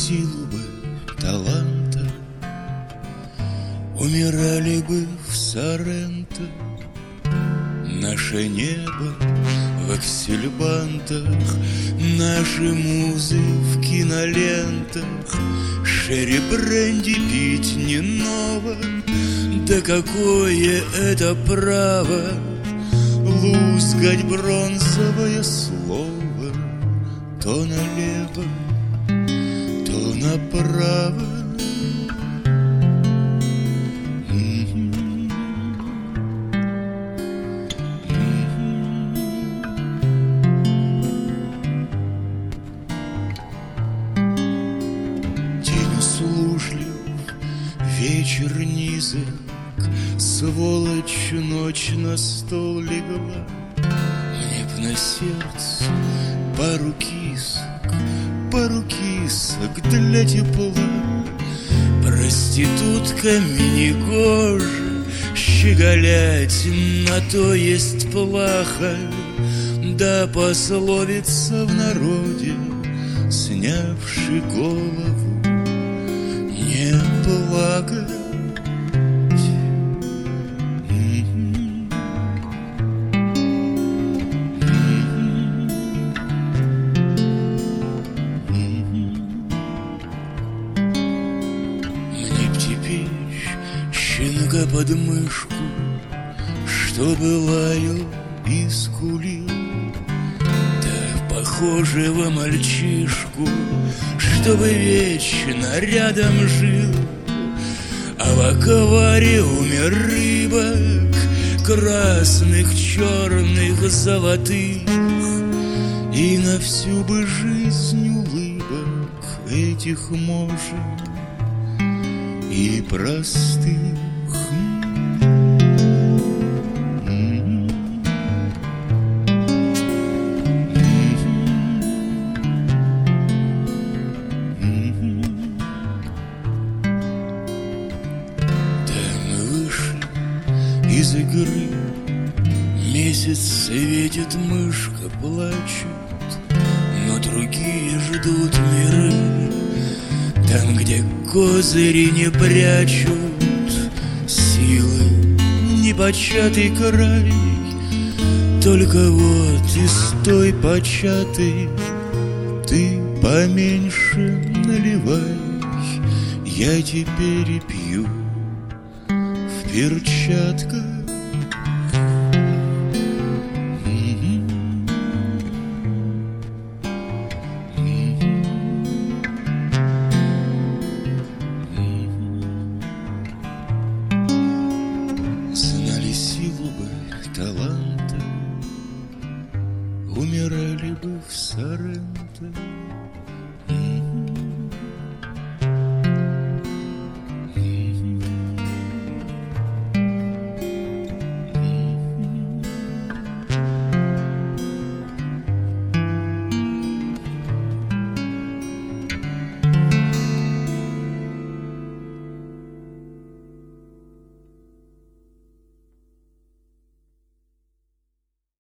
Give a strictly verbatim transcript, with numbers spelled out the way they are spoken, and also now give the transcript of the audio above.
силу бы, таланта, умирали бы в Соренто. Наше небо в аксельбантах, наши музы в кинолентах. Шерри бренди пить не ново, да какое это право лузгать бронзовое слово то налево, то направо. Вечер низок, сволочь, ночь на стол легла. Мне б на сердце пару кисок, пару кисок для тепла. Проститутка мини-гожа, щеголять на то есть плохо. Да пословица в народе, снявши голову, не плакать. Мне б теперь щенка под мышку, чтобы лаял и скулил, да похожего мальчишку, чтобы вечно рядом жил. А в аквариуме рыбок красных, черных, золотых, и на всю бы жизнь улыбок этих может и простых. Из игры месяц светит, мышка плачет, но другие ждут миры, там, где козыри не прячут силы, непочатый край. Только вот из той початой ты поменьше наливай. Я теперь и пью в перчатках. Знали силу бы, таланта, умирали бы в Соренто.